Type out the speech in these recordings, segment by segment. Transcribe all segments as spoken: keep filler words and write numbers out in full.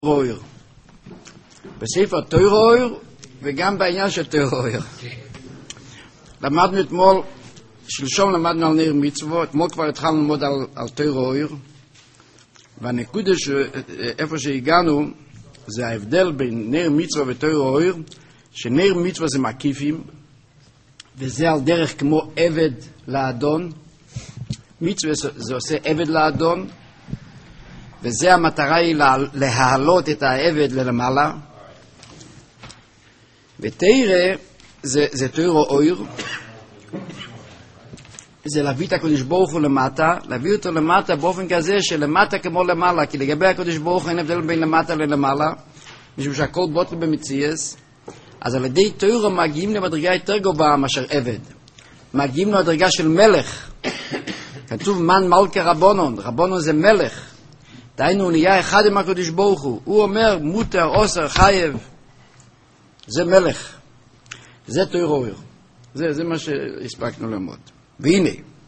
רויר. בספר תוירויר וגם בעניין של תוירויר. למדנו אתמול, שלשום למדנו על נר מצוות, אתמול כבר התחלנו ללמוד על, על תוירויר, והנקודה שאיפה שהגענו זה ההבדל בין נר מצווה ותוירויר, שנר מצווה זה מקיפים, וזה על דרך כמו עבד לאדון. מצווה זה עושה עבד לאדון, וזה המטרה היא להעלות את העבד ללמעלה. ותראה, זה, זה תוירו אויר, זה להביא את הקדוש ברוך הוא למטה, להביא אותו למטה באופן כזה שלמטה כמו למעלה, כי לגבי הקדוש ברוך הוא אין הבדל בין למטה ללמעלה, משום שהכל בוטל במציאס. אז על ידי תוירו מגיעים למדרגה יותר גבוהה מאשר עבד, מגיעים למדרגה של מלך. כתוב מן מלכה רבונון, רבונון זה מלך, דהיינו הוא נהיה אחד עם הקדוש ברוך הוא, הוא אומר מותר, אוסר, חייב, זה מלך, זה תוירויר, זה, זה מה שהספקנו ללמוד. והנה,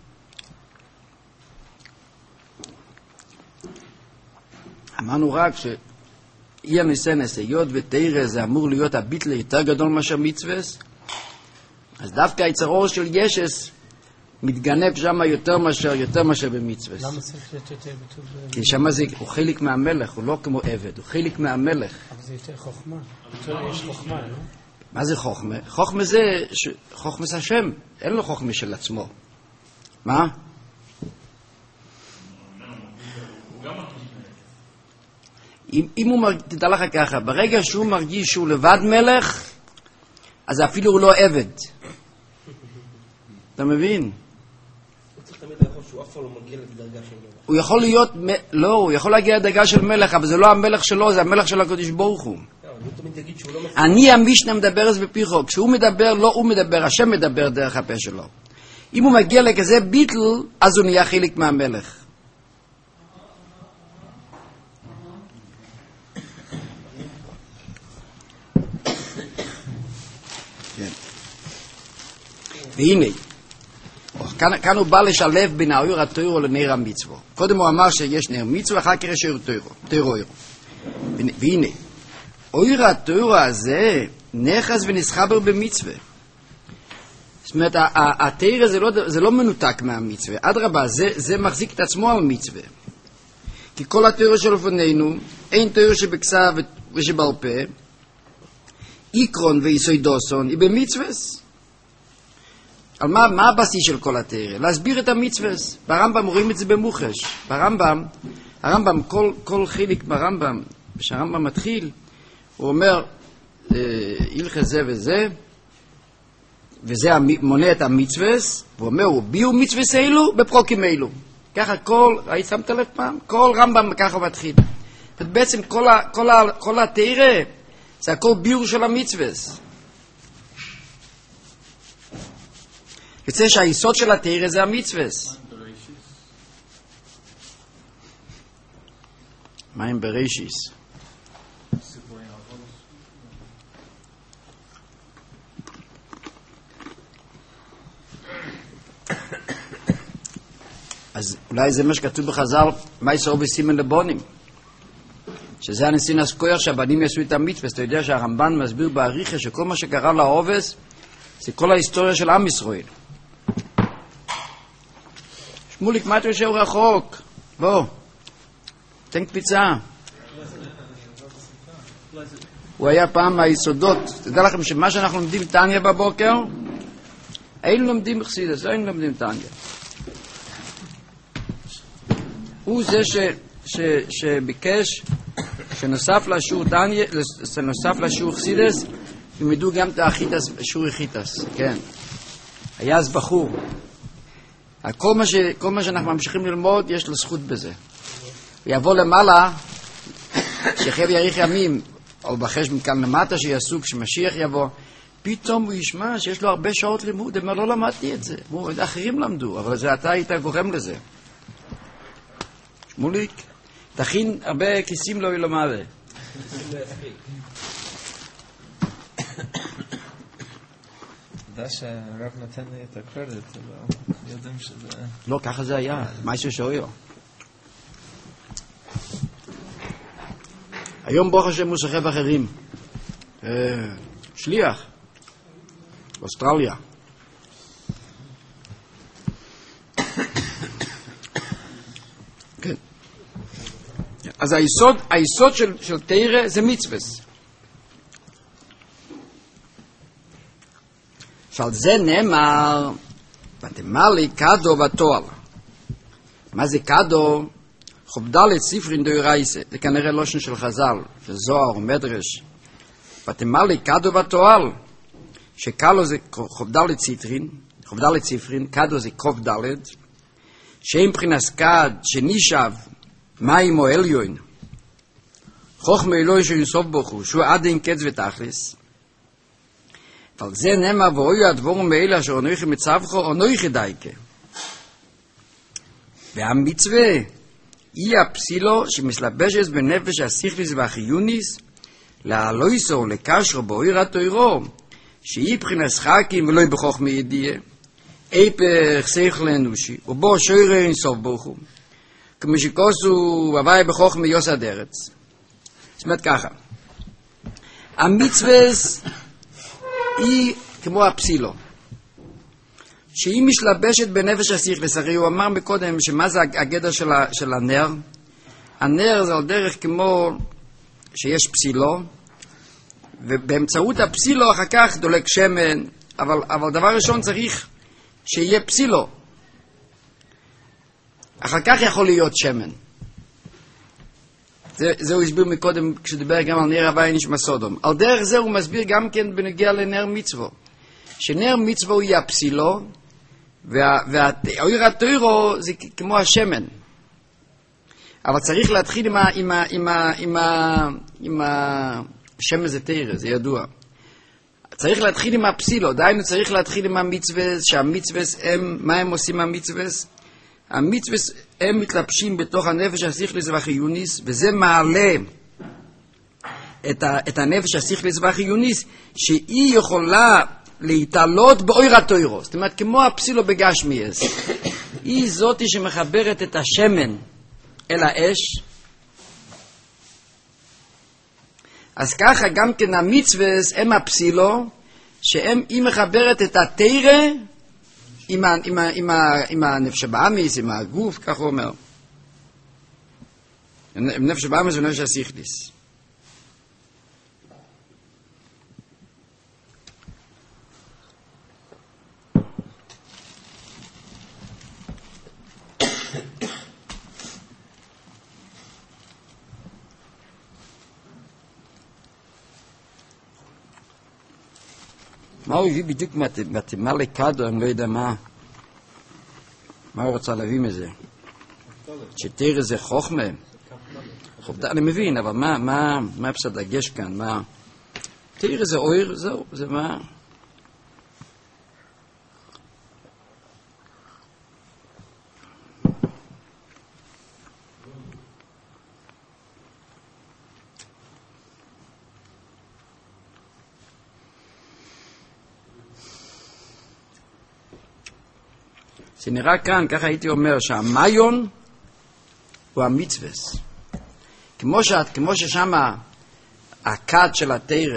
אמרנו רק שאי הניסנס, היות ותרא זה אמור להיות הביטל יותר גדול מאשר מצווס, אז דווקא היצרור של ישס מתגנב שם יותר מאשר, יותר מאשר במצווה. למה צריך להיות יותר ביטול? כי שם זה, הוא חלק מהמלך, הוא לא כמו עבד, הוא חלק מהמלך. אבל זה יותר חוכמה. יותר יש חוכמה, לא? מה זה חוכמה? חוכמה זה, ש... חוכמה זה השם, אין לו חוכמה של עצמו. מה? אם, אם הוא מרגיש, תדע לך ככה, ברגע שהוא מרגיש שהוא לבד מלך, אז אפילו הוא לא עבד. אתה מבין? הוא יכול להיות, לא, הוא יכול להגיע לדרגה של מלך, אבל זה לא המלך שלו, זה המלך של הקדוש ברוך הוא. אני המשנה מדבר את זה בפיחו, כשהוא מדבר, לא הוא מדבר, השם מדבר דרך הפה שלו. אם הוא מגיע לכזה ביטל, אז הוא נהיה חלק מהמלך. והנה, כאן, כאן הוא בא לשלב בין האויר התוירו לנר המצווה. קודם הוא אמר שיש נר מצווה, אחר כך יש תוירו. והנה, אויר התוירו הזה נכס ונסחבר במצווה. זאת אומרת, התוירו זה לא, זה לא מנותק מהמצווה. אדרבה, זה, זה מחזיק את עצמו על מצווה. כי כל התוירו של לפנינו, אין תוירו שבכסף ושבעל פה, עיקרון ויסוידוסון, היא במצווה. על מה, מה הבסיס של כל התורה? להסביר את המצווס. ברמב"ם רואים את זה במוחש. ברמב"ם, הרמב"ם, כל, כל חלק ברמב"ם, כשהרמב"ם מתחיל, הוא אומר, הלכה זה וזה, וזה מונה את המצווס, והוא אומר, הוא ביאו מצווס אלו בפרוקים אלו. ככה כל, היית שמת לב פעם? כל רמב"ם ככה מתחיל. בעצם כל, כל, כל התורה, זה הכל ביאור של המצווס. יוצא שהיסוד של התורה זה המצווס. מה עם בראשיס? אז אולי זה מה שכתוב בחז"ל, מה יסור בסימן לבונים, שזה הנסינס כוח שהבנים יעשו את המצווס. אתה יודע שהרמב"ן מסביר בעריכה שכל מה שקרה לעובס זה כל ההיסטוריה של עם ישראל. שמוליק, מה אתה יושב רחוק? בוא, תן קפיצה. הוא היה פעם מהיסודות. תדע לכם שמה שאנחנו לומדים תניה בבוקר, היינו לומדים בחסידות, היינו לומדים תניה. הוא זה ש, ש, שביקש שנוסף לשיעור תניה, שנוסף לשיעור חסידות, ילמדו גם את האחיתס, שיעור אחיתס, כן. היה אז בחור. כל מה, ש, כל מה שאנחנו ממשיכים ללמוד, יש לו זכות בזה. הוא יבוא למעלה, שיחיה ויאריך ימים, או בחש מכאן למטה שיעשו, כשמשיח יבוא, פתאום הוא ישמע שיש לו הרבה שעות לימוד. הוא אומר, לא למדתי את זה. הוא, אחרים למדו, אבל זה אתה היית גורם לזה. שמוליק, תכין הרבה כיסים לא ילמד. יודע שהרב נתן לי את הקרדיט, אבל יודעים שזה... לא, ככה זה היה, מה ששואר. היום ברוך השם הוא סוחב אחרים. שליח. אוסטרליה. כן. אז היסוד, היסוד של, של תירה זה מצווס. שעל זה נאמר, ותמלא קדו ותועל. מה זה קדו? חובדלת ספרין דאורייסה. זה כנראה לושן של חז"ל, של זוהר ומדרש. ותמלא קדו ותועל. שקלו זה חובדלת ספרין, חובדלת ספרין, קדו זה קובדלת. שאם מבחינת קד, שנישב, מים או עליון. חוכמה אלוהי שיוסוף ברוך הוא, שהוא עד אין קץ ותכלס. ועל זה נאמר ואויו הדבורים מאלה אשר אנוכי מצווך אנוכי דייקה. והמצווה היא הפסילו שמסלבשת בנפש השכליס והחיוניס להלויסו לקשרו באויר התוירו שהיא מבחינת שחקים ולא בחוכמה ידיעה איפך שכל אנושי ובו שוירה אינסוף ברוך הוא כמו שכוסו הוואי בחוכמה יוסד ארץ. זאת אומרת ככה, המצווה היא כמו הפסילו שהיא משלבשת בנפש השכלס. הרי הוא אמר מקודם שמה זה הגדר של, ה, של הנר. הנר זה על דרך כמו שיש פסילו ובאמצעות הפסילו אחר כך דולק שמן, אבל, אבל דבר ראשון צריך שיהיה פסילו, אחר כך יכול להיות שמן. זה, זה הוא הסביר מקודם כשדיבר גם על נר הווי נשמע סודום. על דרך זה הוא מסביר גם כן בנגיע לנר מצווה, שנר מצווה הוא יהיה הפסילו והאויר התוירו זה כמו השמן, אבל צריך להתחיל עם ה, עם ה, עם ה, עם ה, עם השמן זה תירה, זה ידוע. צריך להתחיל עם הפסילו, דיינו צריך להתחיל עם המצווה, שהמצווה הם, מה הם עושים המצווה? המצווה הם מתלבשים בתוך הנפש השכליס והחיוניס, וזה מעלה את, ה, את הנפש השכליס והחיוניס, שהיא יכולה להתעלות באויר התוירו. זאת אומרת, כמו הפסילו בגשמיאס. היא זאתי שמחברת את השמן אל האש. אז ככה גם כן המצווה הם הפסילו, שהם, היא מחברת את התירה עם, ה, עם, ה, עם, ה, עם הנפש הבאמיס, עם הגוף, כך הוא אומר. עם נפש הבאמיס ונפש השכליס. מה הוא הביא בדיוק מתמלא קדו, אני לא יודע מה מה הוא רוצה להביא מזה, שתירה זה חוכמה, אני מבין, אבל מה מה מה אפשר דגש כאן, מה תירה זה אויר, זהו, זה מה שנראה כאן, ככה הייתי אומר, שהמיון הוא המצווס. כמו, שאת, כמו ששם הכד של התירה,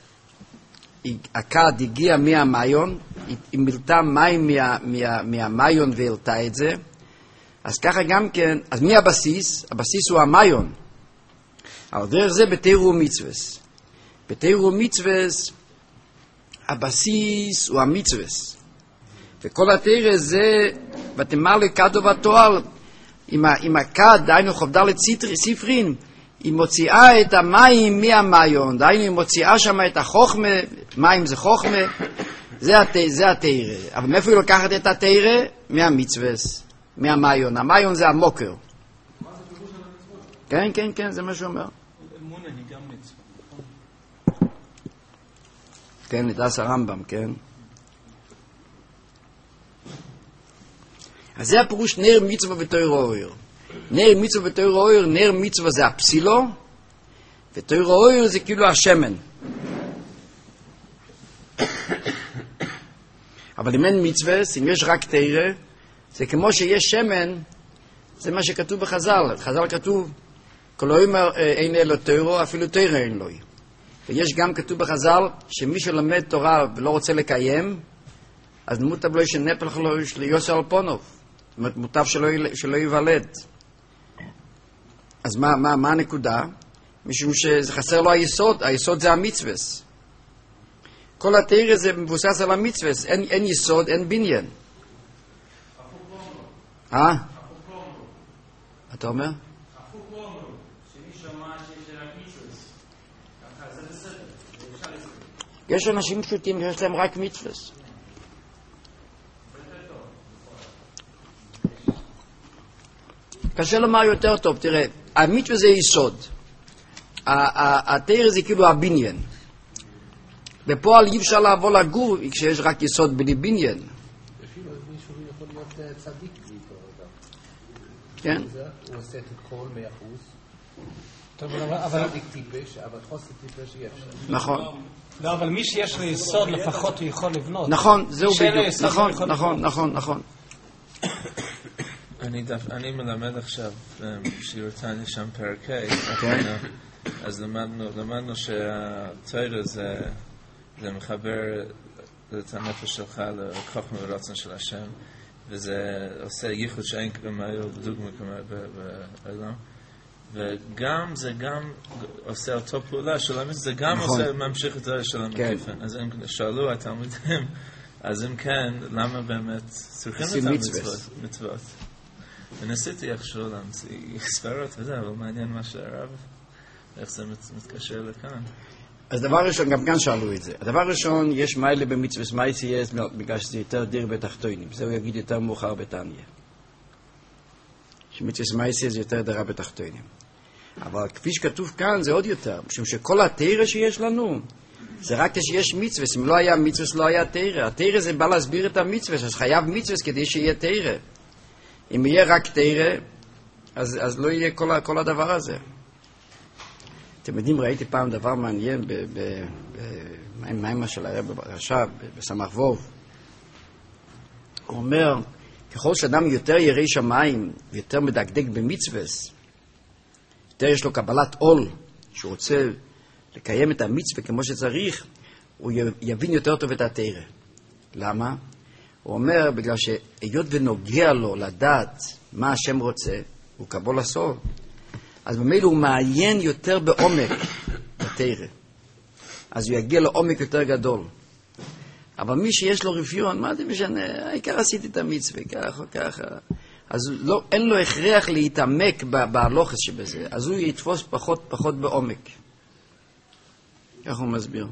הכד הגיע מהמיון, היא, היא מילתה מים מה, מה, מהמיון והעלתה את זה, אז ככה גם כן, אז מי הבסיס? הבסיס הוא המיון. אבל דרך זה בתירה הוא מצווס. בתירה הוא מצווס, הבסיס הוא המצווס. וכל התירה זה ותמלא קדו ותועל, עם הכד, דיינו חובדלת ספרין, היא מוציאה את המים מהמיון, דיינו היא מוציאה שם את החוכמה, מים זה חוכמה, זה, הת, זה התירה. אבל מאיפה היא לוקחת את התירה? מהמצווס, מהמיון. המיון זה המוקר. כן, כן, כן, זה מה שהוא אומר. אמונה היא גם מצווה. כן, לדעס הרמב"ם, כן. אז זה הפירוש נר מצווה ותוירו אויר. נר מצווה ותוירו אויר, נר מצווה זה הפסילו, ותוירו אויר זה כאילו השמן. אבל אם אין מצווה, אם יש רק תירה, זה כמו שיש שמן, זה מה שכתוב בחז"ל. בחז"ל כתוב כל אומר אין אלו תורו, אפילו תורו אין לו. ויש גם כתוב בחז"ל, שמי שלומד תורה ולא רוצה לקיים, אז מוטב לו שנפח לו ליוסר על פונוב. זאת אומרת, מוטב שלא, שלא ייוולד. אז מה, מה, מה הנקודה? משום שזה חסר לו היסוד, היסוד זה המצווס. כל התורה זה מבוסס על המצווס, אין, אין יסוד, אין בניין. אה? אתה אומר? יש אנשים פשוטים שיש להם רק מצווס. קשה לומר יותר טוב, תראה, המצווה זה יסוד. התורה זה כאילו הבניין. בפועל אי אפשר לעבור לגור כשיש רק יסוד בלי בניין. אפילו מישהו יכול להיות צדיק בעיקר. כן? הוא עושה את הכל מאה אחוז. טוב, אבל... צדיק טיפש, אבל חוסר טיפש אי אפשר. נכון. לא, אבל מי שיש לו יסוד לפחות הוא יכול לבנות. נכון, זהו בדיוק. יסוד, נכון, יכול נכון, נכון, נכון. אני, דף, אני מלמד עכשיו שיעור תניא שם פרק ה', כן. אז למדנו, למדנו שהתורה זה, זה מחבר את הנפש שלך לכוחם ורצון של השם, וזה עושה ייחוד שאין כמוהו ודוגמה כמוהו בעולם, וגם זה גם עושה אותו פעולה של המצווה, זה גם נכון. עושה ממשיך את זה של המקיפן. אז הם שאלו התלמידים, אז אם כן, למה באמת צריכים את המצוות? וניסיתי איכשהו להמציא ספרות וזה, אבל מעניין מה שהרב, איך זה מתקשר לכאן. אז דבר ראשון, גם כאן שאלו את זה. הדבר ראשון, יש מיילה במצווה מייסי יש, בגלל שזה יותר דיר בתחתונים. זה הוא יגיד יותר מאוחר בתניא. שמצווה מייסי זה יותר דירה בתחתונים. אבל כפי שכתוב כאן, זה עוד יותר. משום שכל התורה שיש לנו, זה רק כשיש מצווה. אם לא היה מצווה, לא היה תורה. התורה זה בא להסביר את המצווה, אז חייב מצווה כדי שיהיה תורה. אם יהיה רק תורה, אז, אז לא יהיה כל, כל הדבר הזה. אתם יודעים, ראיתי פעם דבר מעניין במים של הרב הרש"ב, בסמ"ך ווב. הוא אומר, ככל שאדם יותר ירא שמיים ויותר מדקדק במצווס, יותר יש לו קבלת עול, שהוא רוצה לקיים את המצווה כמו שצריך, הוא יבין יותר טוב את התורה. למה? הוא אומר, בגלל שהיות ונוגע לו לדעת מה השם רוצה, הוא קבול הסוד. אז במילא הוא מעיין יותר בעומק בתורה. אז הוא יגיע לעומק יותר גדול. אבל מי שיש לו רפיון, מה זה משנה? העיקר עשיתי את המצווה, ככה, ככה. אז לא, אין לו הכרח להתעמק בהלוכס שבזה. אז הוא יתפוס פחות פחות בעומק. כך הוא מסביר.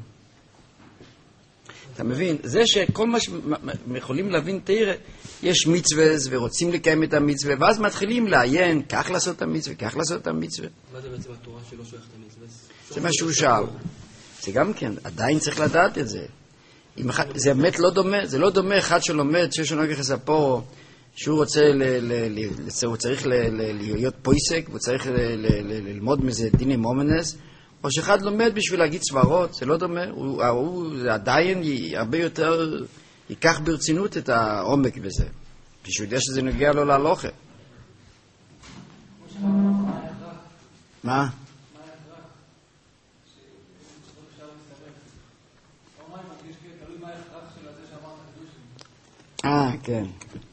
אתה מבין? זה שכל מה שיכולים להבין תורה, יש מצווה ורוצים לקיים את המצווה, ואז מתחילים לעיין, כך לעשות את המצווה, כך לעשות את המצווה. מה זה בעצם התורה שלא שייך את המצווה? זה מה שהוא שאל. זה גם כן, עדיין צריך לדעת את זה. זה באמת לא דומה, זה לא דומה אחד שלומד, שיש לנו ככה ספור, שהוא רוצה, הוא צריך להיות פויסק, הוא צריך ללמוד מזה דיני מומנס, או שאחד לומד בשביל להגיד סברות, זה לא דומה, הוא, הוא עדיין הרבה יותר ייקח ברצינות את העומק בזה, כשהוא יודע שזה נוגע לו להלוכה. מה? אה, כן.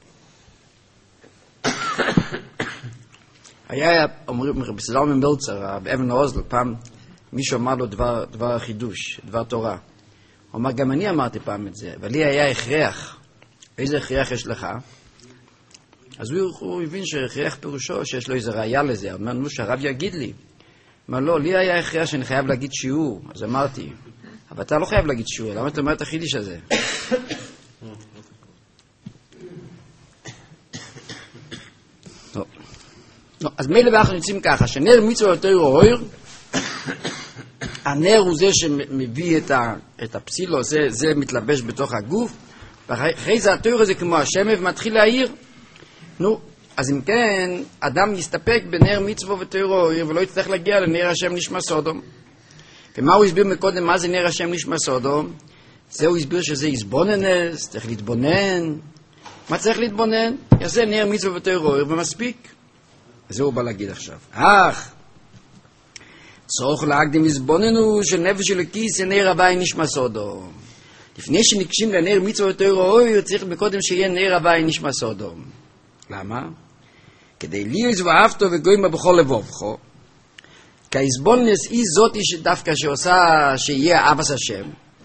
היה, אומרים, רבי סלמן מלצר, באבן האוזל, פעם מישהו אמר לו דבר, דבר חידוש, דבר תורה. הוא אמר, גם אני אמרתי פעם את זה, אבל לי היה הכרח. איזה הכרח יש לך? אז הוא, הוא הבין שהכרח פירושו שיש לו איזה ראייה לזה. הוא אומר, נו, שהרב יגיד לי. הוא אמר, לא, לי היה הכרח שאני חייב להגיד שיעור. אז אמרתי, אבל אתה לא חייב להגיד שיעור, למה אתה אומר את החידוש הזה? לא. לא, אז מילא ואנחנו יוצאים ככה, שנר מצווה יותר אוהר, הנר הוא זה שמביא את, ה, את הפסילו, זה, זה מתלבש בתוך הגוף, ואחרי זה התורה זה כמו השמש ומתחיל להעיר. נו, אז אם כן, אדם יסתפק בנר מצווה ותורה אוהר, ולא יצטרך להגיע לנר השם נשמע סודום. ומה הוא הסביר מקודם, מה זה נר השם נשמע סודום? זה הוא הסביר שזה יסבוננס, צריך להתבונן. מה צריך להתבונן? יעשה נר מצווה ותורה אוהר ומספיק. זה הוא בא להגיד עכשיו. אך, צורך להקדים הזבוננו של נפש אלוקי זה נר הווי נשמע סודו. לפני שניגשים לנר מצוות תורה אויר צריך מקודם שיהיה נר הווי נשמע סודו. למה? כדי ליאס ואהבתו וגוימה בכל לבובך. כי ההזבוננס היא זאתי שדווקא שעושה שיהיה אבס השם.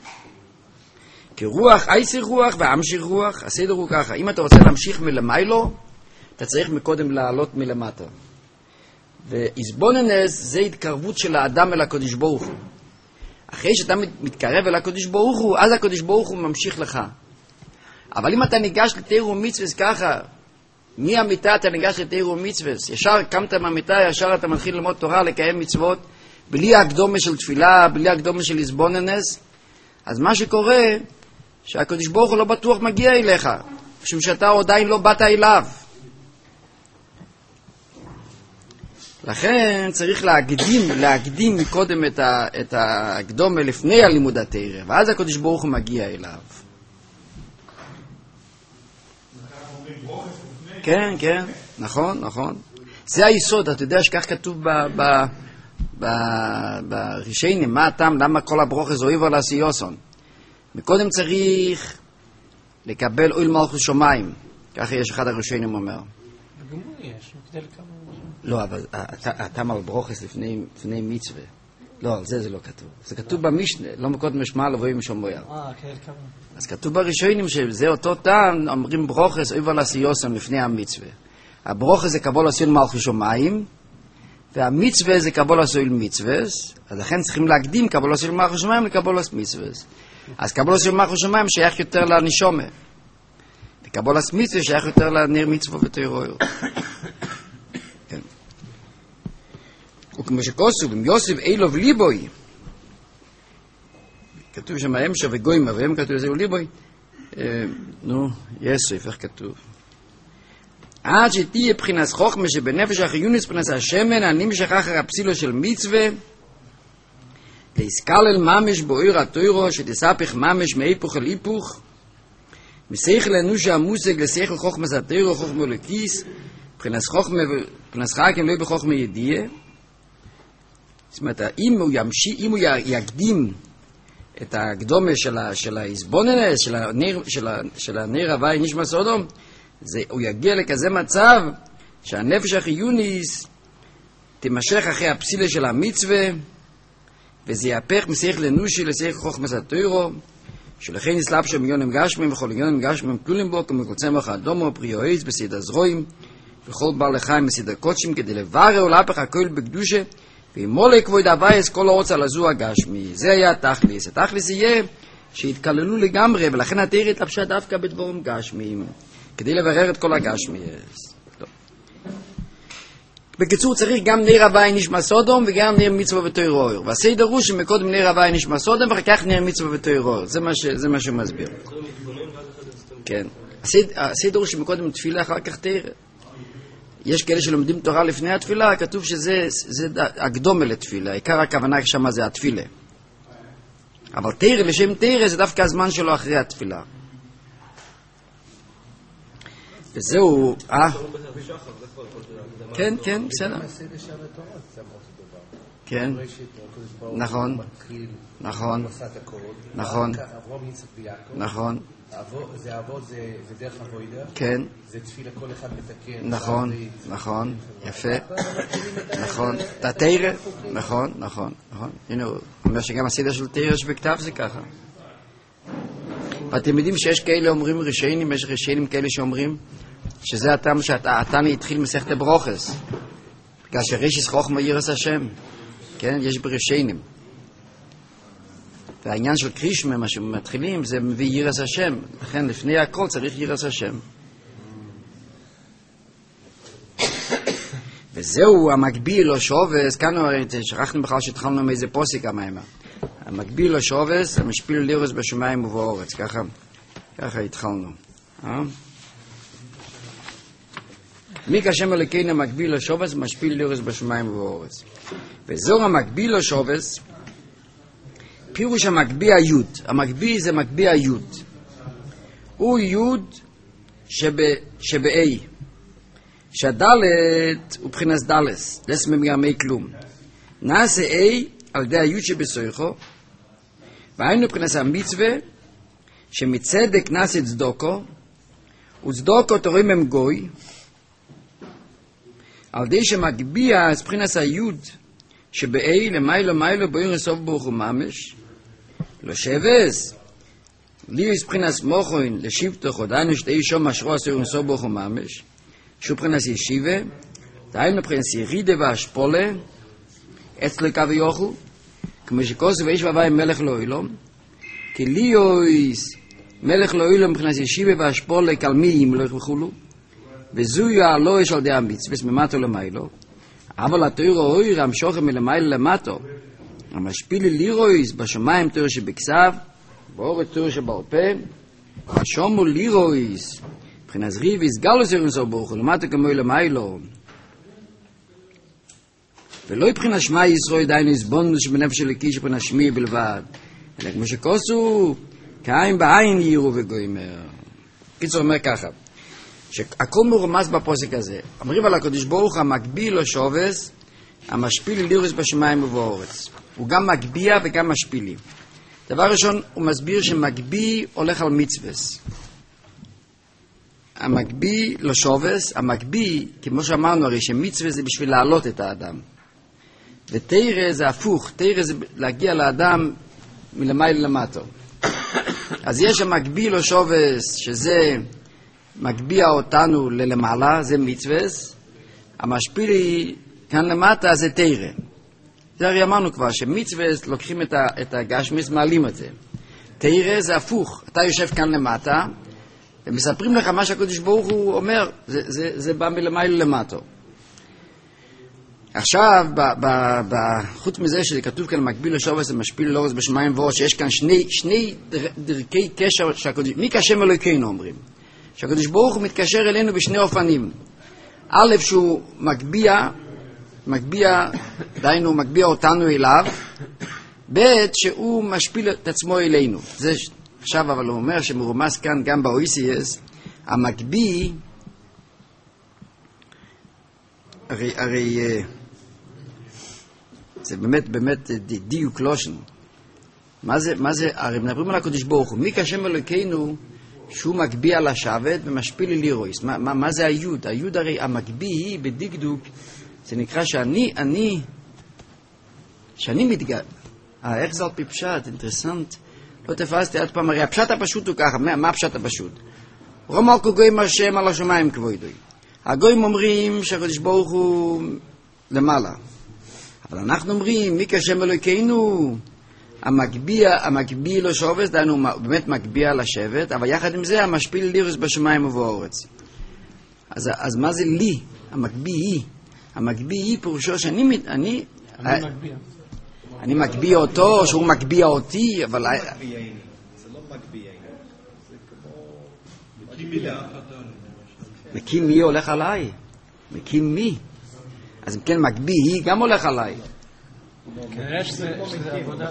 כרוח אייסי רוח ואמשי רוח. הסדר הוא ככה, אם אתה רוצה להמשיך מלמיילו, אתה צריך מקודם לעלות מלמטה. והזבוננס זה התקרבות של האדם אל הקדוש ברוך הוא. אחרי שאתה מתקרב אל הקדוש ברוך הוא, אז הקדוש ברוך הוא ממשיך לך. אבל אם אתה ניגש לתורה ומצוות ככה, מהמיטה אתה ניגש לתורה ומצוות, ישר קמת מהמיטה, ישר אתה מתחיל ללמוד תורה, לקיים מצוות, בלי הקדומה של תפילה, בלי הקדומה של הזבוננס, אז מה שקורה, שהקדוש ברוך הוא לא בטוח מגיע אליך, משום שאתה עדיין לא באת אליו. לכן צריך להקדים, להקדים מקודם את, ה, את הקדומה לפני הלימוד התורה, ואז הקדוש ברוך הוא מגיע אליו. כן, כן, נכון, נכון. זה היסוד, אתה יודע שכך כתוב בראשונים, מה הטעם, למה כל הברוכס אוהב על הסיוסון. מקודם צריך לקבל אוהל מלכות שמיים, ככה יש אחד הראשונים אומר. וגם הוא יש, כדי לקבל. לא, אבל הטעם על ברוכס לפני מצווה. לא, על זה זה לא כתוב. זה כתוב במשנה, לא מקודם משמע לבוא עם שומויה. אה, כן, כמה. אז כתוב בראשונים שזה אותו טעם, אומרים ברוכס אוהב על הסיוסון לפני המצווה. הברוכס זה קבול עשוי מלכות שמיים, והמצווה זה קבול עשוי מצווה, אז לכן צריכים להקדים קבול עשוי מלכות שמיים לקבול עשוי מצווה. אז קבול עשוי מלכות שמיים שייך יותר לנשומה, וקבול עשוי מצווה שייך יותר לנר מצווה ותורה. כן. וכמו שכוסו, אם יוסף אילוב ליבוי, כתוב שם המשך וגוימה, והם כתוב לזה ליבוי, נו, יסף, איך כתוב? עד שתהיה בחינת חוכמה שבנפש החיונס בחינת השמן הנמשך אחר הפסילו של מצווה להסקלל ממש באור התוירו שתספך ממש מהיפוך אל היפוך מסייכל אנוש המושג לסייכל חוכמה התוירו חוכמה אלוקיס בחינת חוכמה בחינת חכם לא בחוכמה ידיעה. זאת אומרת, אם הוא ימשיך, אם הוא יקדים את הקדומה של ההזבוננס של הנר של הנר הווי נשמע סודום, זה, הוא יגיע לכזה מצב שהנפש החיוניס תימשך אחרי הפסילה של המצווה וזה יהפך מסייך לנושי לסייך חוכמת התוירו שלכן נסלב שם מיונים גשמים וכל מיונים גשמים כלולים בו כמו קוצמח האדומו פריו עץ בסיד הזרועים וכל בעל לחיים בסיד הקודשים כדי לברר ולהפך הכל בקדושה וימולה כבוד הווייס כל הרוץ על הזו הגשמי. זה היה התכליס. התכליס יהיה שהתקללו לגמרי ולכן התורה התלבשה דווקא בדבורים גשמיים כדי לברר את כל הגשמיאס. בקיצור צריך גם נר הווי נשמע סודום וגם נר מצווה ותורה. והסדר הוא שמקודם נר הווי נשמע סודום ואחר כך נר מצווה ותורה. זה מה ש זה מה שמסביר. כן. הסדר הוא שמקודם תפילה אחר כך תורה. יש כאלה שלומדים תורה לפני התפילה, כתוב שזה זה הקדומה לתפילה. עיקר הכוונה שם זה התפילה. אבל תורה לשם תורה זה דווקא הזמן שלו אחרי התפילה. וזהו, אה? כן, כן, בסדר. כן, נכון, נכון, נכון, נכון. זה אבות, זה דרך אבוידה. כן. זה תפילה כל אחד מתקן. נכון, נכון, יפה. נכון. תתירה, נכון, נכון, נכון. הנה, הוא אומר שגם הסדר של תירה שבכתב זה ככה. ואתם יודעים שיש כאלה אומרים ראשונים, יש ראשונים כאלה שאומרים שזה הטעם שהתנא התחיל מסכת ברוכס בגלל שרישיס חוכמה ירס השם, כן, יש בראשונים והעניין של קרישמה מה שמתחילים זה מביא ירס השם, לכן לפני הכל צריך ירס השם וזהו המקביל או שובס. כאן שכחנו בכלל שהתחלנו מאיזה פוסק המאמר המקביל או שובס המשפיל לירס בשמיים ובאורץ, ככה ככה התחלנו. אה? מי כשם אלוקינו המקביל או שובס משפיל לירס בשמיים ובאורץ. וזור המקביל או שובס פירוש המקביע יוד. המקביע זה מקביע יוד, הוא יוד שבאי שהדלת הוא בחינס דלס דס ממגרמי כלום נעשה אי על ידי היוד שבסויכו, והיינו מבחינת המצווה, שמצדק נעשה צדוקו, וצדוקו תורים הם גוי, על ידי שמגביע את מבחינת היוד שבאי למיילו מיילו בויר לסוף ברוך הוא ממש, לא שבס, לי יש מבחינת מוחוין לשבטו חודנו שתי אישו משרו עשור לסוף ברוך הוא ממש, שהוא מבחינת ישיבה, דהיינו מבחינת ירידה והשפולה, אצלו קו יוכו, כמו שכוסו ואיש ואווי מלך לא אילום, כי לי יויס מלך לא אילום מבחינת ישיבה והשפולה כלמיים לא יכולו, וזוהי הלא יש על די המצווס ממטו למיילו, אבל התוירו אויר המשוכם מלמיילו למטו, המשפילי לירויס בשמיים תויר שבכסב, באורת תויר שבעל פה, השומו לירויס, מבחינת ריביס גלוס ירנסו ברוך הוא, למטו כמו למיילו, ולא מבחינת שמע ישראל דיינו הסבוננו שבנפש הלקי שבחינת שמי בלבד, אלא כמו שכוסו, כעין בעין יירו וגוימר. קיצור אומר ככה, שהכל מרומז בפוסק הזה. אומרים על הקדוש ברוך המקביל לו שובס, המשפיל לירוס בשמיים ובאורץ. הוא גם מגביע וגם משפילי. דבר ראשון, הוא מסביר שמגביע הולך על מצווס. המגביע לא שובס, המגביע, כמו שאמרנו הרי שמצווה זה בשביל להעלות את האדם. ותרא זה הפוך, תרא זה להגיע לאדם מלמעלה למטה. אז יש המגביע לו שובס, שזה מגביע אותנו ללמעלה, זה מצווס, המשפילי כאן למטה זה תרא. זה הרי אמרנו כבר, שמצווס לוקחים את, ה, את הגשמיס, מעלים את זה. תרא זה הפוך, אתה יושב כאן למטה, ומספרים לך מה שהקדוש ברוך הוא אומר, זה, זה, זה בא מלמעלה למטה. עכשיו, ב, ב, ב, חוץ מזה שזה כתוב כאן מקביל לשובס ומשפיל לאורץ בשמיים ואורץ, שיש כאן שני, שני דר, דרכי קשר, שהקדוש, מי כשם אלוקינו אומרים? שהקדוש ברוך הוא מתקשר אלינו בשני אופנים. א', שהוא מגביע, מגביע, דיינו, מגביע אותנו אליו, ב', שהוא משפיל את עצמו אלינו. זה עכשיו אבל הוא אומר שמרומז כאן גם באויסיאס, המגביע, הרי, הרי, זה באמת, באמת דיוק לושן. מה זה, מה זה, הרי מדברים על הקדוש ברוך הוא, מי כשם אלוקינו, שהוא מגביע לשבת ומשפיל לירויס. מה, מה, מה זה היוד? היוד הרי המגביע בדקדוק, זה נקרא שאני, אני, שאני מתגע... אה, איך זה על פי פשט? אינטרסנט. לא תפסתי עד פעם, הרי הפשט הפשוט הוא ככה, מה, מה הפשט הפשוט? רומל כגויים השם על השמיים כבודוי. הגויים אומרים שהקדוש ברוך הוא למעלה. אבל אנחנו אומרים, מי כשם אלוקינו, המגביע, המגביע לא שובס, דיינו, הוא באמת מגביע לשבת, אבל יחד עם זה, המשפיל לירוס בשמיים ובאורץ. אז, אז מה זה לי? המגביע. המגביע פירושו שאני, אני, אני I, מגביע. אני מגביע אותו, שהוא מגביע אותי, אבל... זה לא מגביע, זה כמו... מגביע. מקים מי הולך עליי? מקים מי? אז אם כן, מגביע גם הולך עליי. כנראה שזה עבודה...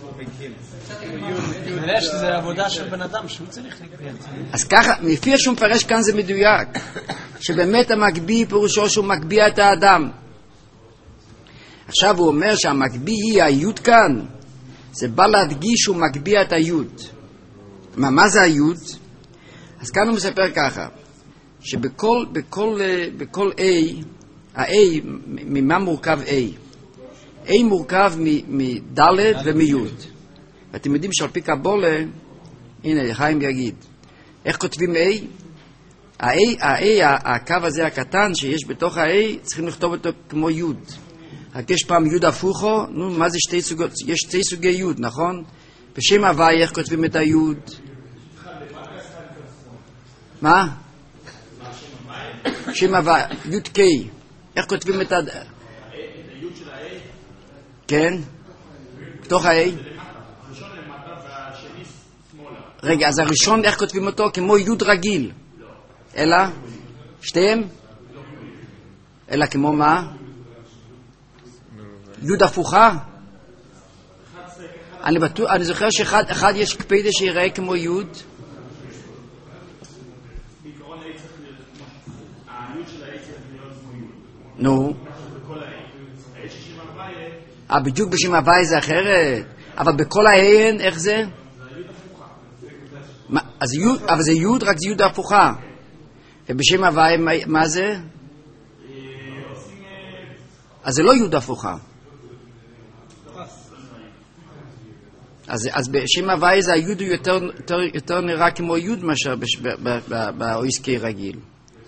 כנראה שזה עבודה של בן אדם שהוא צריך להגביע את זה. אז ככה, לפי איך שהוא מפרש כאן זה מדויק. שבאמת המגביע פירושו שהוא מגביע את האדם. עכשיו הוא אומר שהמגביע, היוד כאן, זה בא להדגיש שהוא מגביע את היוד. מה, מה זה היוד? אז כאן הוא מספר ככה, שבכל, בכל, בכל A, ה-A, ממה מורכב A? A מורכב מד' ומיוד. ואתם יודעים שעל פי קבולה, הנה, חיים יגיד, איך כותבים A? ה-A, ה-A, הקו הזה הקטן שיש בתוך ה-A, צריכים לכתוב אותו כמו יוד. רק יש פעם יוד הפוכו, נו, מה זה שתי סוגות? יש שתי סוגי יוד, נכון? בשם הוואי, איך כותבים את היוד? מה? שם הוואי, יוד קיי. איך כותבים את ה... היוד של ה-A? כן? בתוך ה-A? הראשון למטה והשני שמאלה. רגע, אז הראשון איך כותבים אותו? כמו יוד רגיל. לא. אלא? שתיהם? אלא כמו מה? יוד הפוכה? אני בטוח, אני זוכר שאחד אחד יש קפידה שיראה כמו יוד. בעיקרון ה-A צריך להיות כמו... היוד של ה-A צריך להיות כמו יוד. נו. בכל ה-A. ה-A שישים וארבע... אה, בדיוק בשם הוואי זה אחרת. אבל בכל העין, איך זה? מה, אז יוד, אבל זה יוד, רק זה יוד הפוכה. ובשם הוואי, מה, מה זה? אז זה לא יוד הפוכה. אז, אז בשם הוואי זה היוד הוא יותר, יותר, יותר נראה כמו יוד מאשר באויסקי רגיל.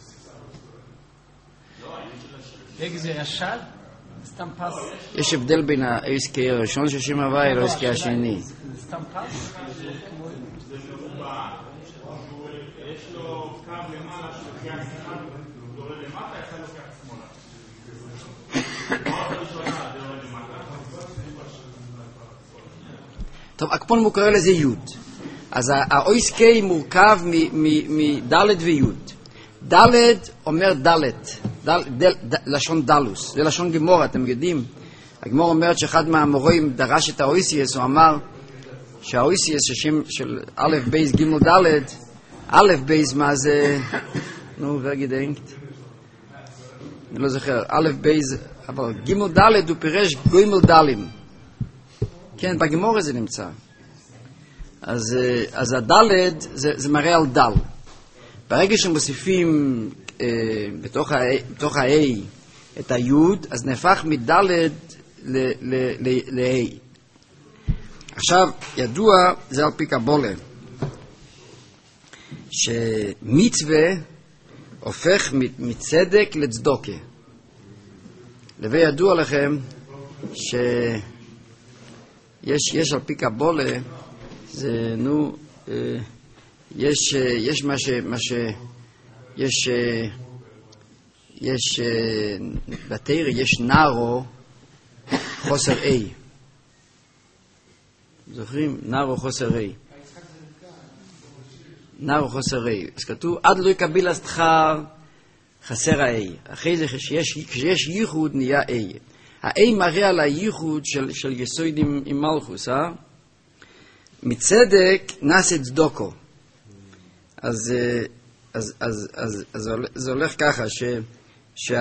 איך זה ישל? סתם פס. יש הבדל בין האויסקי הראשון של שם הוואי לאויסקי השני. סתם פס? זה מרובע, יש לו קו למעלה שלוקח אחד, הוא דורד למטה, אחד לוקח שמאלה. מה הראשונה, דורד למטה? טוב, הקפון הוא קורא לזה יוד. אז האויסקי מורכב מדלת ויוד. דלת אומר דלת, דל, דל, דל, לשון דלוס, זה לשון גמור, אתם יודעים. הגמור אומרת שאחד מהמורים דרש את האויסיאס, הוא אמר שהאויסיאס ששם של א' בייס ג' ד', א' בייס מה זה, נו, וגדנקט, אני לא זוכר, א' בייס, אבל ג' ד' הוא פירש ג' דלים. כן, בגמור זה נמצא. אז, אז הדלת זה, זה מראה על דל. ברגע שמוסיפים אה, בתוך ה-A את היוד, אז נהפך מדלת ל-A. עכשיו, ידוע, זה על פי קבולה, שמצווה הופך מצדק לצדוקה. לבי ידוע לכם שיש יש על פי קבולה, זה נו... אה, יש יש מה ש מה ש יש יש בתיר יש נארו חוסר A. זוכרים? נארו חוסר A. נארו חוסר A. אז כתוב עד לא יקביל השכר חסר ה-A. אחרי זה כשיש כשיש ייחוד נהיה A. ה-A מראה על הייחוד של של יסוד עם, עם מלכוס, אה? מצדק נעשה צדוקו. אז אז אז אז אז זה הולך ככה ש שה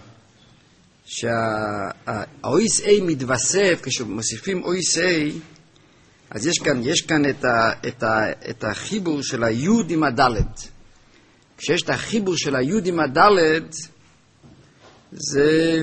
שהאויס A מתווסף כשמוסיפים אויס A, אז יש כאן יש כאן את ה את ה את החיבור של היוד עם הדלת. כשיש את החיבור של היוד עם הדלת, זה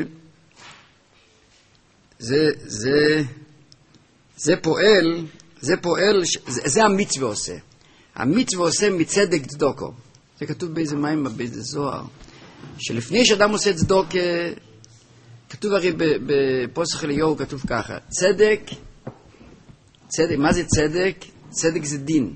זה זה זה פועל זה פועל זה, זה המצווה עושה. המצווה עושה מצדק צדוקו. זה כתוב באיזה מים, באיזה זוהר. שלפני שאדם עושה צדוק, כתוב הרי בפוסח אליהו, כתוב ככה, צדק, צדק, מה זה צדק? צדק זה דין.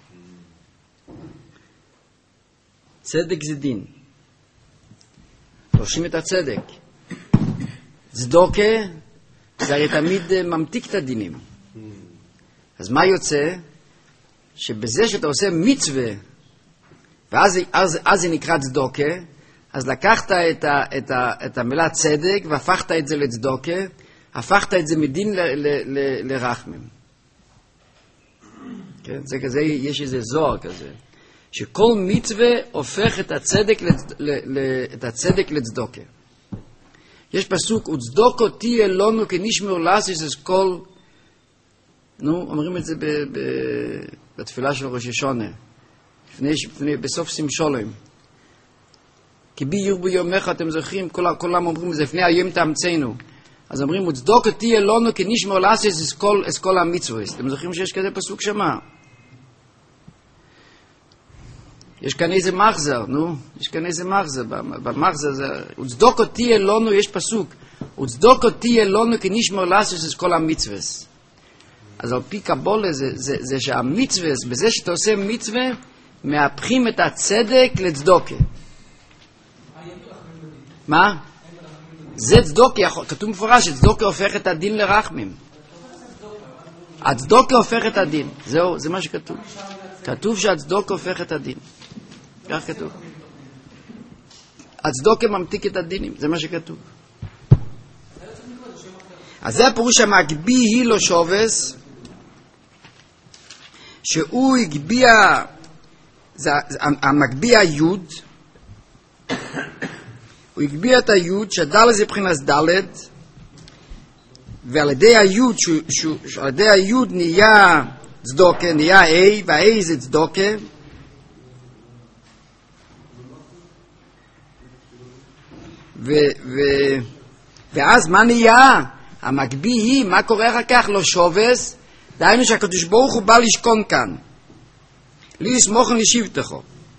צדק זה דין. דורשים את הצדק. צדוקה, זה הרי תמיד ממתיק את הדינים. אז מה יוצא? שבזה שאתה עושה מצווה, ואז אז, אז זה נקרא צדוקה, אז לקחת את, ה, את, ה, את המילה צדק, והפכת את זה לצדוקה, הפכת את זה מדין ל, ל, ל, לרחמים. כן? זה כזה, יש איזה זוהר כזה, שכל מצווה הופך את הצדק, לצד, ל, ל, את הצדק לצדוקה. יש פסוק, וצדוקו תהיה לנו כנשמר לעשות את כל, נו, אומרים את זה ב... ב בתפילה של ראש השונה, לפני, לפני, בסוף שמשולם. כי בי ירבו יומך, אתם זוכרים, כולם אומרים את זה, לפני היום תאמצנו. אז אומרים, וצדוקה תהיה לנו כנשמר לעשות את כל המצוות. אתם זוכרים שיש כזה פסוק שמה? יש כאן איזה מחזר, נו, יש כאן איזה מחזר, במחזר זה, וצדוקה תהיה לנו, יש פסוק, וצדוקה תהיה לנו כנשמר לעשות את כל המצוות. אז על פי קבולה זה, זה, זה שהמצווה, בזה שאתה עושה מצווה, מהפכים את הצדק לצדוקה. מה? זה צדוקה, כתוב מפורש שצדוקה הופך את הדין לרחמים. הצדוקה הופך את הדין, זהו, זה מה שכתוב. כתוב שהצדוקה הופך את הדין. כך כתוב. הצדוקה ממתיק את הדינים, זה מה שכתוב. אז זה הפירוש המקבי היא לא שובס, שהוא הגביע, זה, המקביע היוד, הוא הגביע את היוד, שהדלת זה מבחינת דלת, ועל ידי היוד, שעל ידי היוד נהיה צדוקה, נהיה A, וה-A זה צדוקה, ו, ו, ואז מה נהיה? המקבי היא, מה קורה אחר כך? לא שובס, דהיינו שהקדוש ברוך הוא בא לשכון כאן. לי לסמוך ולשבתך.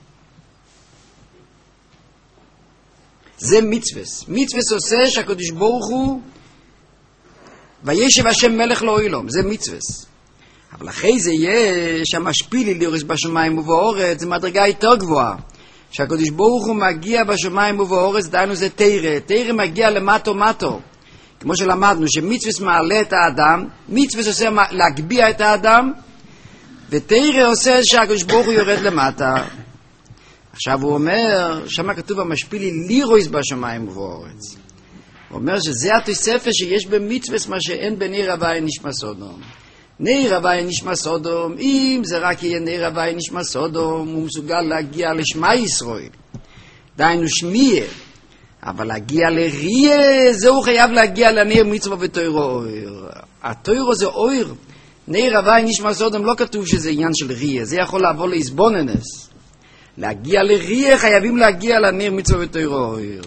זה מצווס. מצווס עושה שהקדוש ברוך הוא וישב השם מלך לעולם. זה מצווס. אבל אחרי זה יש המשפילי לירס בשמיים ובאורץ, זה מדרגה יותר גבוהה. שהקדוש ברוך הוא מגיע בשמיים ובאורץ, דהיינו זה תירה. תירה מגיע למטו מטו. כמו שלמדנו, שמצווס מעלה את האדם, מצווס עושה להגביע את האדם, ותירה עושה שהקדוש ברוך הוא יורד למטה. עכשיו הוא אומר, שמה כתוב המשפילי לירויס בשמיים ובאורץ. הוא אומר שזה התוספת שיש במצווס מה שאין בניר הווי נשמע סודום. ניר הווי נשמע סודום, אם זה רק יהיה ניר הווי נשמע סודום, הוא מסוגל להגיע לשמע ישראל. דיינו שמיה. אבל להגיע לריה, זה הוא חייב להגיע לניר מצווה ותוירו אויר. התוירו זה אויר. ניר הווי נשמע סודום לא כתוב שזה עניין של ריה, זה יכול לעבור להסבוננס. להגיע לריה חייבים להגיע לניר מצווה ותוירו אויר.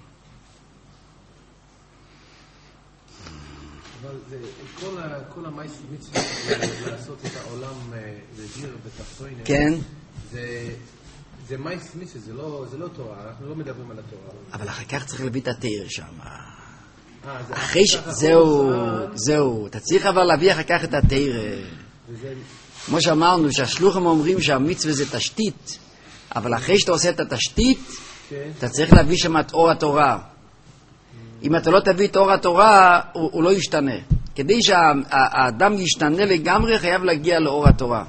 אבל זה, כל, כל המייס מצווה לעשות את העולם לג'יר ותחתוין, כן. זה... זה מייס מצווה, זה לא, זה לא תורה, אנחנו לא מדברים על התורה. אבל אחר כך צריך להביא את התיר שם. אה, זה אחרי ש... זהו, זהו. אתה צריך אבל להביא אחר כך את התיר. וזה... כמו שאמרנו, שהשלוחים אומרים שהמצווה זה תשתית, אבל אחרי שאתה עושה את התשתית, כן. אתה צריך להביא שם את אור התורה. אם אתה לא תביא את אור התורה, הוא, הוא לא ישתנה. כדי שהאדם ישתנה לגמרי, חייב להגיע לאור התורה.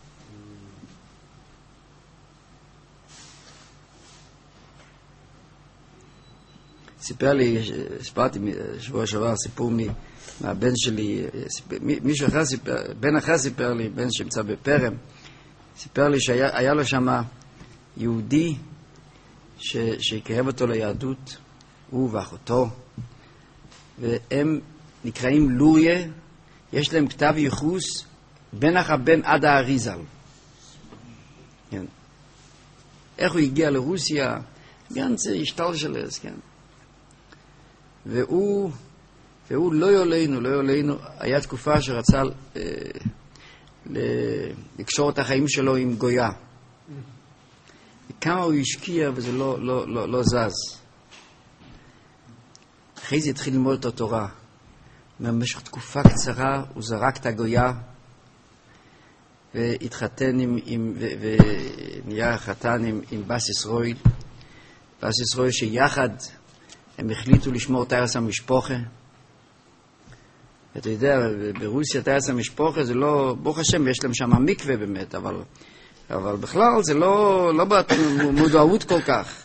סיפר לי, הספרתי שבוע שעבר סיפור מהבן שלי, מישהו אחר סיפר, בן אחר סיפר לי, בן שמצא בפרם, סיפר לי שהיה לו שם יהודי שיקרב אותו ליהדות, הוא ואחותו, והם נקראים לוריה, יש להם כתב ייחוס בין החבן עד האריזל. כן. איך הוא הגיע לרוסיה? גם זה השתל שלס, כן. והוא, והוא לא יולנו, לא יולנו, היה תקופה שרצה אה, לקשור את החיים שלו עם גויה. וכמה הוא השקיע וזה לא, לא, לא, לא זז. אחרי זה התחיל ללמוד את התורה. במשך תקופה קצרה הוא זרק את הגויה והתחתן עם, עם, ו, ונהיה חתן עם, עם בס ישראל. בס ישראל שיחד הם החליטו לשמור תיירס המשפחה. אתה יודע, ברוסיה תיירס המשפחה זה לא, ברוך השם, יש להם שם מקווה באמת, אבל, אבל בכלל זה לא, לא במודעות כל כך.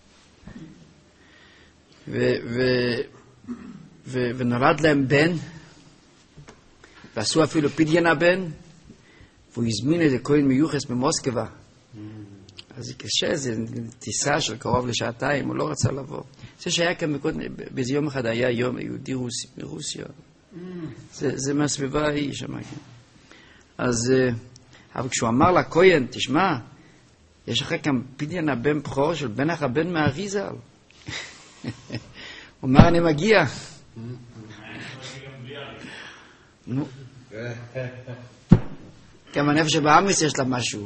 ו, ו, ו, ונולד להם בן, ועשו אפילו פדיין הבן, והוא הזמין את הכהן מיוחס ממוסקבה. אז זה קשה, זה טיסה של קרוב לשעתיים, הוא לא רצה לבוא. זה שהיה כאן באיזה יום אחד, היה יום יהודי רוס, מרוסיה. זה, זה מהסביבה ההיא שם. אז, אבל כשהוא אמר לכהן, תשמע, יש אחרי כאן פדיין הבן בכור של בן החבן מהאריזל. הוא אמר, אני מגיע. נו. גם הנפש שבאמס יש לה משהו.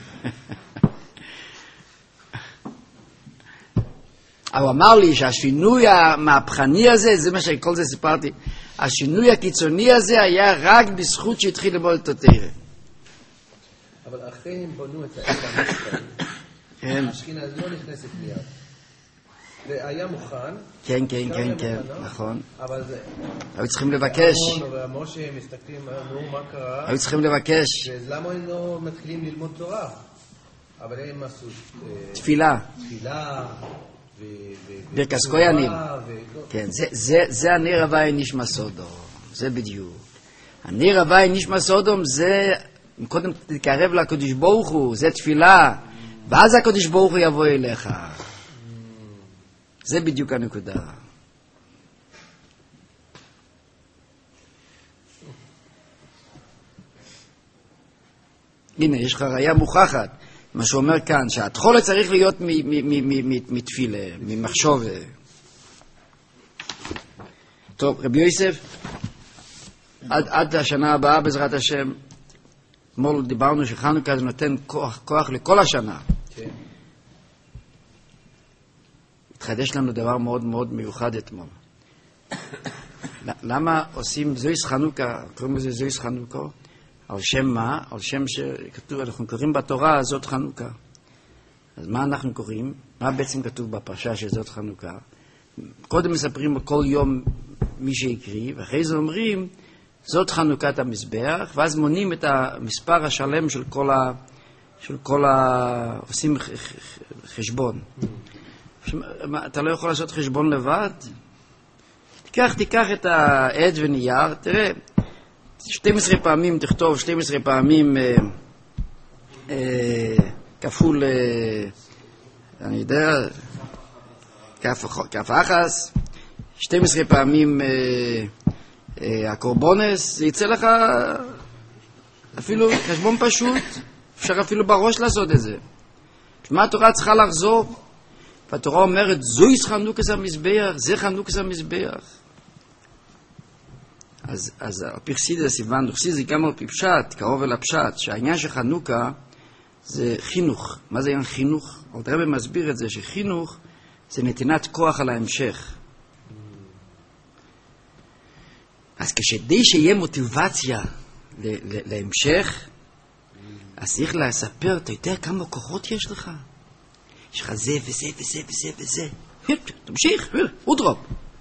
אבל הוא אמר לי שהשינוי המהפכני הזה, זה מה שכל זה סיפרתי, השינוי הקיצוני הזה היה רק בזכות שהתחיל ללמוד את התורה. אבל אחרי הם בנו את המשכן, השכינה לא נכנסת מיד. זה היה מוכן. כן, כן, כן, כן, נכון. אבל זה... היו צריכים לבקש. ומשה מסתכלים, אמרו מה קרה. היו צריכים לבקש. למה הם לא מתחילים ללמוד תורה? אבל הם עשו... תפילה. תפילה. ברכס כהנים. כן, זה הנר הווי נשמע סודום. זה בדיוק. הנר הווי נשמע סודום זה, קודם תתקרב לקדוש ברוך הוא, זה תפילה, ואז הקדוש ברוך הוא יבוא אליך. זה בדיוק הנקודה. הנה, יש לך ראיה מוכחת, מה שאומר כאן, שהתחולת צריך להיות מתפילה, ממחשוב. טוב, רבי יוסף, עד, עד השנה הבאה בעזרת השם, אתמול דיברנו שחנוכה זה נותן כוח, כוח לכל השנה. כן. התחדש לנו דבר מאוד מאוד מיוחד אתמול. למה עושים זויס חנוכה, קוראים לזה זויס חנוכה? על שם מה? על שם שכתוב, אנחנו קוראים בתורה זאת חנוכה. אז מה אנחנו קוראים? מה בעצם כתוב בפרשה שזאת חנוכה? קודם מספרים כל יום מי שיקריא, ואחרי זה אומרים זאת חנוכת המזבח, ואז מונים את המספר השלם של כל ה... של כל ה... עושים חשבון. אתה לא יכול לעשות חשבון לבד? תיקח, תיקח את העד ונייר, תראה, שתים עשרה פעמים תכתוב, שתים עשרה פעמים אה, אה, כפול, אה, אני יודע, כף, כף אחס, שתים עשרה פעמים אה, אה, הקורבונס, זה יצא לך אפילו חשבון פשוט, אפשר אפילו בראש לעשות את זה. מה התורה צריכה לחזור? והתורה אומרת, זויס חנוכת המזבח, זה חנוכת המזבח. אז, אז הפרסיד הסיוון, פרסיד זה גם על פי פשט, קרוב אל הפשט, שהעניין של חנוכה זה חינוך. מה זה עניין חינוך? הרב מסביר את זה, שחינוך זה נתינת כוח על ההמשך. אז כשדי שיהיה מוטיבציה ל- ל- להמשך, אז צריך לספר, אתה יודע כמה כוחות יש לך? יש לך זה וזה וזה וזה וזה. תמשיך, אודרופ.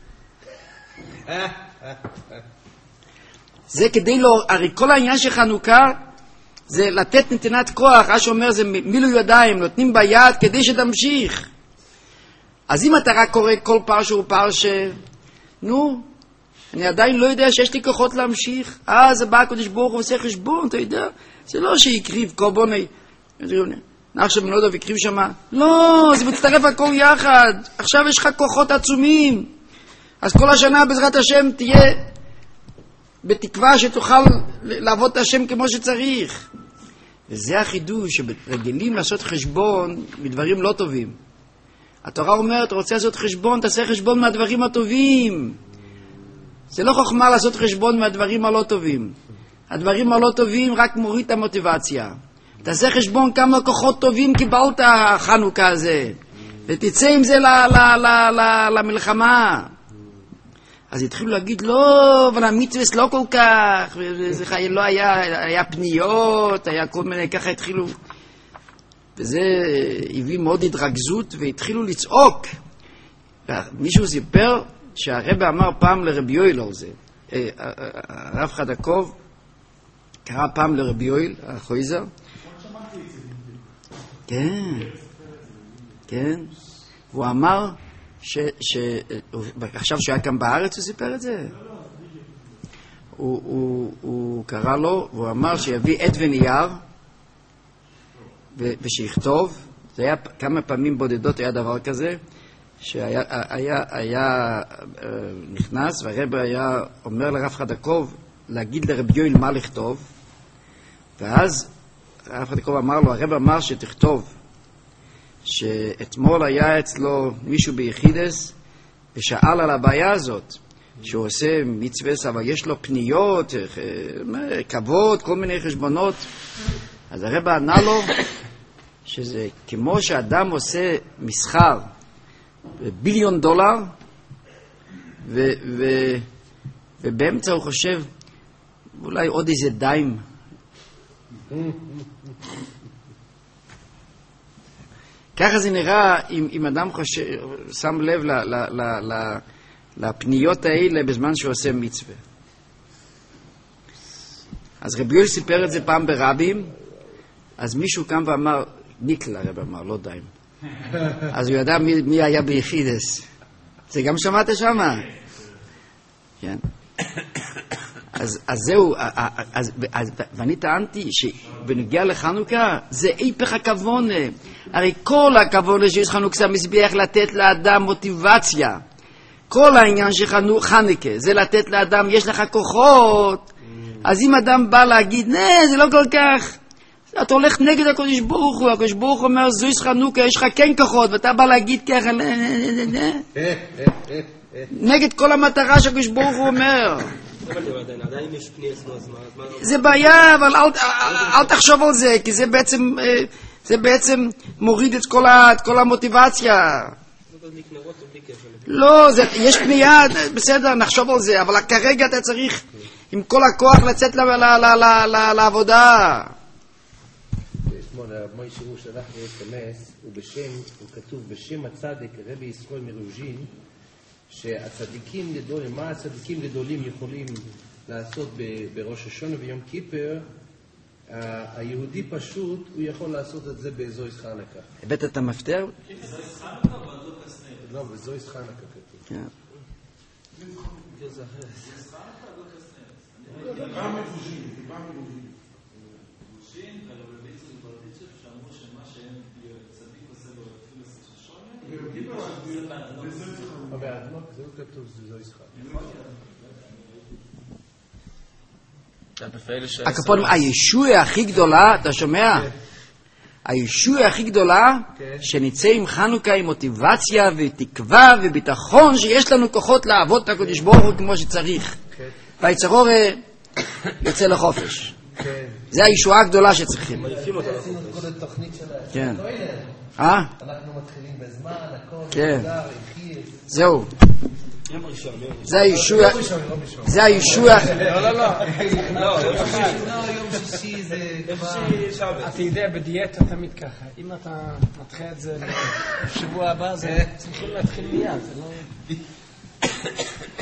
זה כדי לא, הרי כל העניין של חנוכה זה לתת נתינת כוח, רש"י אומר זה מילוי ידיים, נותנים ביד כדי שתמשיך. אז אם אתה רק קורא כל פרשה ופרשה, נו, אני עדיין לא יודע שיש לי כוחות להמשיך. אז בא הקדוש ברוך הוא ועושה חשבון, אתה יודע, זה לא שיקריב קורבוני, נחשב בן הודו וקריב שמה, לא, זה מצטרף הכל יחד, עכשיו יש לך כוחות עצומים, אז כל השנה בעזרת השם תהיה בתקווה שתוכל לעבוד את השם כמו שצריך. וזה החידוש, שרגילים לעשות חשבון מדברים לא טובים. התורה אומרת, רוצה לעשות חשבון, תעשה חשבון מהדברים הטובים. זה לא חוכמה לעשות חשבון מהדברים הלא טובים. הדברים הלא טובים רק מוריד את המוטיבציה. תעשה חשבון כמה כוחות טובים קיבלת החנוכה הזה, ותצא עם זה ל- ל- ל- ל- למלחמה. אז התחילו להגיד, לא, אבל המצווס לא כל כך, וזה לא היה, היה פניות, היה כל מיני, ככה התחילו, וזה הביא מאוד התרכזות, והתחילו לצעוק. מישהו סיפר שהרב אמר פעם לרבי יואל על זה, הרב חדקוב קרא פעם לרבי יואל, החויזר, כן, כן, הוא אמר, ש, ש, עכשיו שהוא היה כאן בארץ הוא סיפר את זה. הוא, הוא, הוא קרא לו והוא אמר שיביא עט ונייר ו, ושיכתוב. זה היה כמה פעמים בודדות היה דבר כזה שהיה היה, היה, נכנס והרב היה אומר לרב חדקוב להגיד לרב יואל מה לכתוב, ואז הרב חדקוב אמר לו, הרב אמר שתכתוב שאתמול היה אצלו מישהו ביחידס ושאל על הבעיה הזאת שהוא עושה מצווה אבל יש לו פניות, כבוד, כל מיני חשבונות. אז הרב ענה לו שזה כמו שאדם עושה מסחר בביליון דולר ו, ו, ובאמצע הוא חושב אולי עוד איזה דיים. ככה זה נראה אם, אם אדם חושב, שם לב ל, ל, ל, ל, לפניות האלה בזמן שהוא עושה מצווה. אז רבי יואל סיפר את זה פעם ברבים, אז מישהו קם ואמר, ניקלה רב אמר, לא דיים. אז הוא ידע מי, מי היה ביחידס. זה גם שמעת שמה? כן. אז, אז זהו, אז, אז, ואני טענתי שבנגיע לחנוכה זה איפך הכוונה. הרי כל הכוונה שיש חנוכה המזבח לתת לאדם מוטיבציה. כל העניין של חנוכה זה לתת לאדם, יש לך כוחות. אז אם אדם בא להגיד, נה, זה לא כל כך, אתה הולך נגד הקדוש ברוך הוא, הקדוש ברוך הוא אומר, זו יש חנוכה, יש לך כן כוחות, ואתה בא להגיד ככה, נגד כל המטרה שהקדוש ברוך הוא אומר. זה בעיה, אבל אל תחשוב על זה, כי זה בעצם, זה בעצם מוריד את כל המוטיבציה. לא, יש פנייה, בסדר, נחשוב על זה, אבל כרגע אתה צריך עם כל הכוח לצאת לעבודה. אתמול מוישה הוא שלח לי אס-אם-אס, ובשם, הוא כתוב בשם הצדיק, רבי ישראל מרוז'ין, שהצדיקים גדולים, מה הצדיקים גדולים יכולים לעשות בראש השונה ויום כיפר, היהודי פשוט, הוא יכול לעשות את זה באזויס חנוכה. הבאת את המפתר? באזויס חנוכה או באזויס חסנרת? לא, באזויס חנוכה כתוב. כן. באזויס חנוכה או באזויס חסנרת? דיבה מבוז'ין, דיבה מבוז'ין. מבוז'ין, ולרביצה וברדיצ'ב, שאמרו שמה שהם צדיק עושה לו אפילו שונה. אבל זה הוא כתוב, זה לא ישחק. הקפון, הישוע הכי גדולה, אתה שומע? הישוע הכי גדולה, שנצא עם חנוכה עם מוטיבציה ותקווה וביטחון, שיש לנו כוחות לעבוד את הקדוש ברוך הוא כמו שצריך. והיצרור יוצא לחופש. זה הישועה הגדולה שצריכים. עשינו כל התוכנית של כן. אה? אנחנו מתחילים בזמן, הכל, כן. מוזר, יחיר. זהו. זה הישוע, זה הישוע. לא, לא, לא. לא, יום שישי זה כבר... אתה יודע, בדיאטה תמיד ככה. אם אתה מתחיל את זה בשבוע הבא, זה צריכים להתחיל מיד. זה לא...